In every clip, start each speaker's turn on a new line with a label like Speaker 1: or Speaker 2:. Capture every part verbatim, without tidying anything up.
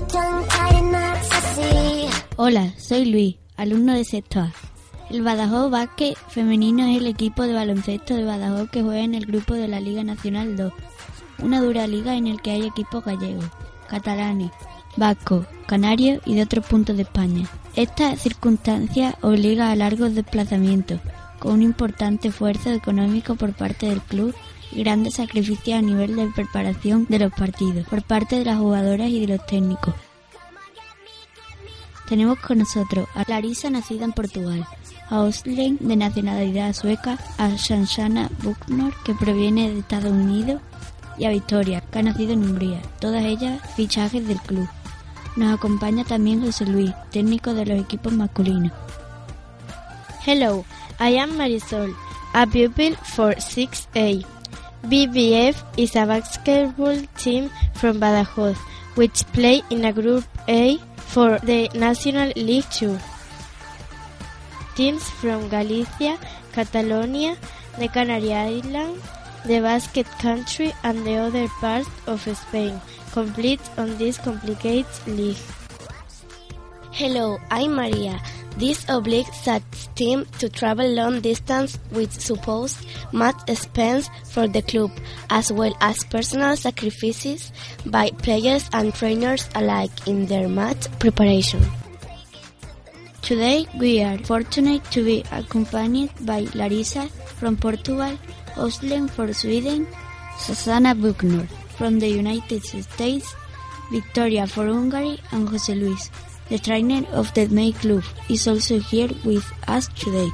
Speaker 1: Hola, soy Luis, alumno de sexto A. El Badajoz Básquet Femenino es el equipo de baloncesto de Badajoz que juega en el grupo de la Liga Nacional dos, una dura liga en la que hay equipos gallegos, catalanes, vascos, canarios y de otros puntos de España. Esta circunstancia obliga a largos desplazamientos, con un importante esfuerzo económico por parte del club y grandes sacrificios a nivel de preparación de los partidos, por parte de las jugadoras y de los técnicos. Tenemos con nosotros a Larisa, nacida en Portugal, a Özlem, de nacionalidad sueca, a Shoshana Bucknor, que proviene de Estados Unidos, y a Victoria, que ha nacido en Hungría, todas ellas fichajes del club. Nos acompaña también José Luis, técnico de los equipos masculinos.
Speaker 2: Hello, I am Marisol, a pupil for six A. B B F is a basketball team from Badajoz, which play in a Group A for the National League two. Teams from Galicia, Catalonia, the Canary Islands, the Basque Country and the other parts of Spain compete on this complicated league.
Speaker 3: Hello, I'm Maria. This obliges such team to travel long distance with supposed much expense for the club, as well as personal sacrifices by players and trainers alike in their match preparation.
Speaker 1: Today we are fortunate to be accompanied by Larisa from Portugal, Özlem from Sweden, Shoshana Bucknor from the United States, Victoria from Hungary, and José Luis, the trainer of the May Club, is also here with us today.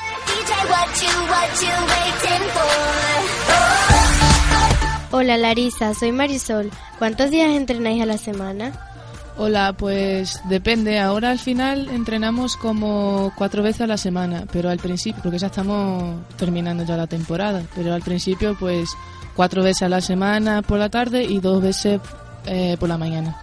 Speaker 2: Hola Larisa, soy Marisol. ¿Cuántos días entrenáis a la semana?
Speaker 4: Hola, pues depende. Ahora al final entrenamos como cuatro veces a la semana, pero al principio, porque ya estamos terminando ya la temporada, pero al principio pues cuatro veces a la semana por la tarde y dos veces eh, por la mañana.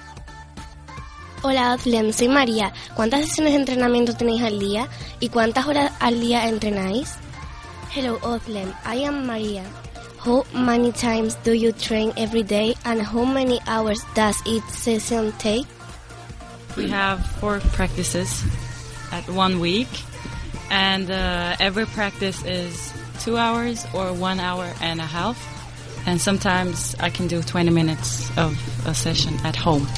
Speaker 3: Hola Özlem, soy María. ¿Cuántas sesiones de entrenamiento tenéis al día y cuántas horas al día entrenáis?
Speaker 5: Hello Özlem, I am Maria. How many times do you train every day and how many hours does each session take?
Speaker 6: We have four practices at one week and uh, every practice is two hours or one hour and a half, and sometimes I can do twenty minutes of a session at home.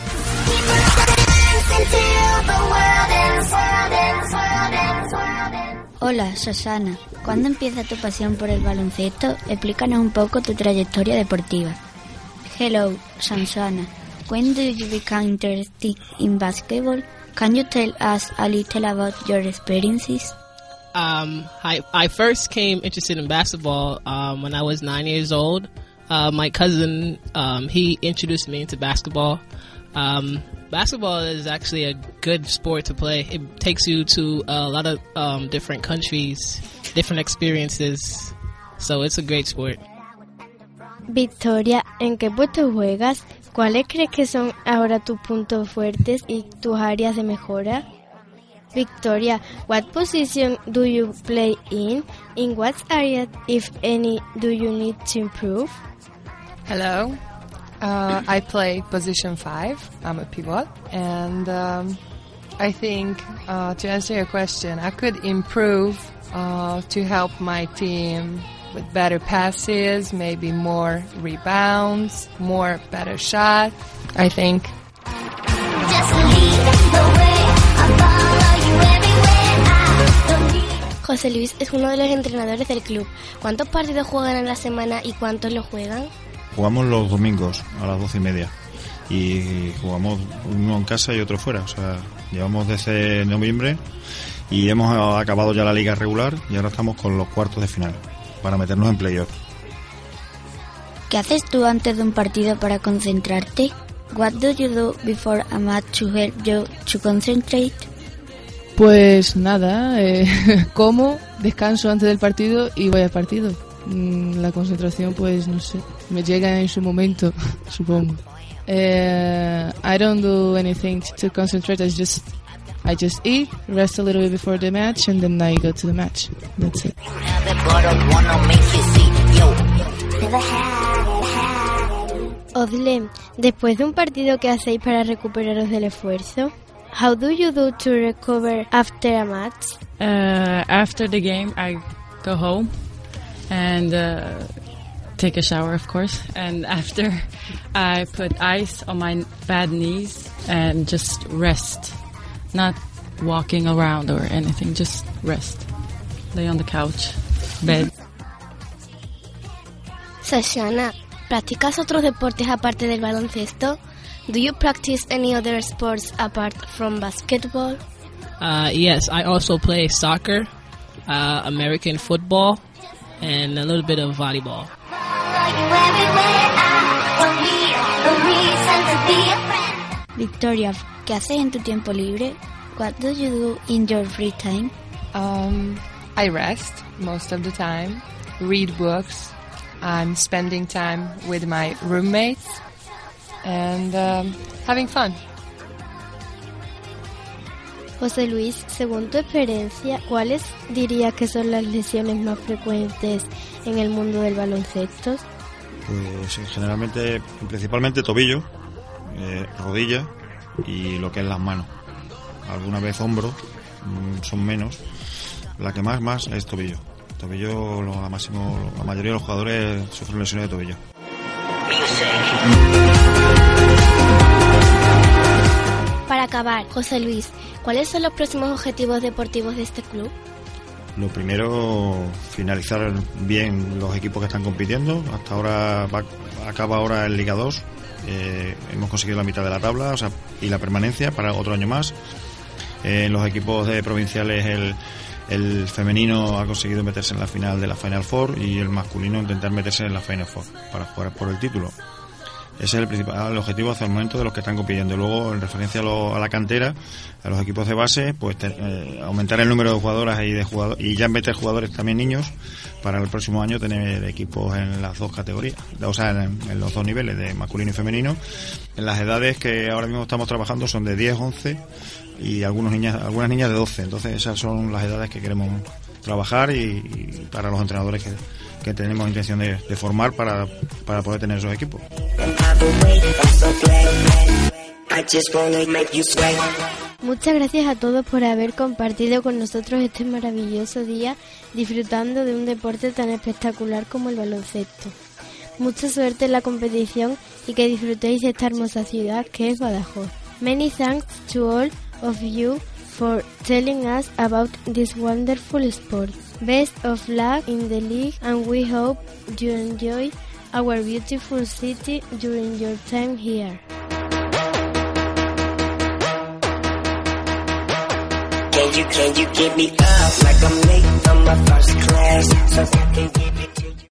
Speaker 1: Hola, Shoshana. ¿Cuándo empieza tu pasión por el baloncesto? Explícanos un poco tu trayectoria deportiva. Hello, Shoshana. When did you become interested in basketball? Can you tell us a little about your experiences?
Speaker 7: Um, I, I first came interested in basketball um, when I was nine years old. Uh, my cousin, um, he introduced me into basketball. Um, basketball is actually a good sport to play. It takes you to a lot of um, different countries, different experiences. So it's a great sport.
Speaker 2: Victoria, ¿en qué puesto juegas? ¿Cuáles crees que son ahora tus puntos fuertes y tus áreas de mejora? Victoria, what position do you play in? In what area, if any, do you need to improve?
Speaker 8: Hello. Uh, I play position five. I'm a pivot, and um, I think uh, to answer your question, I could improve uh, to help my team with better passes, maybe more rebounds, more better shot, I think.
Speaker 3: José Luis es uno de los entrenadores del club. ¿Cuántos partidos juegan en la semana y cuántos lo juegan?
Speaker 9: Jugamos los domingos a las doce y media y jugamos uno en casa y otro fuera. O sea, llevamos desde noviembre y hemos acabado ya la liga regular y ahora estamos con los cuartos de final para meternos en playoff.
Speaker 1: ¿Qué haces tú antes de un partido para concentrarte? What do you do before a match to help you to concentrate?
Speaker 4: Pues nada, eh, como, descanso antes del partido y voy al partido. La concentración, pues no sé, me llega en su momento, supongo. Uh, I don't do anything to concentrate. I just, I just eat, rest a little bit before the match, and then I go to the match. That's it.
Speaker 2: Odlem, después de un partido, ¿qué hacéis para recuperaros del esfuerzo? How do you do to recover after a match?
Speaker 6: Uh, after the game, I go home and uh, take a shower, of course. And after, I put ice on my bad knees and just rest. Not walking around or anything, just rest. Lay on the couch, bed.
Speaker 3: Sashana, ¿practicas otros deportes aparte del baloncesto? Do you practice any other sports apart from basketball?
Speaker 7: Uh, yes, I also play soccer, uh, American football, and a little bit of volleyball.
Speaker 1: Victoria, ¿qué haces en tu tiempo libre? What do you do in your free time?
Speaker 8: Um, I rest most of the time, read books. I'm spending time with my roommates and um, having fun.
Speaker 2: José Luis, según tu experiencia, ¿cuáles dirías que son las lesiones más frecuentes en el mundo del baloncesto?
Speaker 9: Pues generalmente, principalmente tobillo, eh, rodilla y lo que es las manos. Alguna vez hombro, mmm, son menos. La que más, más es tobillo. Tobillo, lo, la, máximo, la mayoría de los jugadores sufren lesiones de tobillo.
Speaker 3: Para acabar, José Luis, ¿cuáles son los próximos objetivos deportivos de este club?
Speaker 9: Lo primero, finalizar bien los equipos que están compitiendo. Hasta ahora va, acaba ahora el Liga dos. Eh, hemos conseguido la mitad de la tabla, o sea, y la permanencia para otro año más. En eh, los equipos de provinciales el, el femenino ha conseguido meterse en la final de la Final Four y el masculino intentar meterse en la Final Four para jugar por el título. Ese es el principal el objetivo hasta el momento de los que están compitiendo. Luego, en referencia a, lo, a la cantera, a los equipos de base, pues te, eh, aumentar el número de jugadoras y de jugadores, y ya meter jugadores también niños para el próximo año tener equipos en las dos categorías, o sea, en, en los dos niveles de masculino y femenino. En las edades que ahora mismo estamos trabajando son de diez, once y algunos niñas, algunas niñas de doce. Entonces esas son las edades que queremos trabajar y, y para los entrenadores que, que tenemos intención de, de formar para, para poder tener esos equipos.
Speaker 2: Muchas gracias a todos por haber compartido con nosotros este maravilloso día disfrutando de un deporte tan espectacular como el baloncesto. Mucha suerte en la competición y que disfrutéis de esta hermosa ciudad que es Badajoz. Many thanks to all of you for telling us about this wonderful sport. Best of luck in the league and we hope you enjoy our beautiful city during your time here.
Speaker 10: Can you, can you get me up like I'm late on my first class? So I can get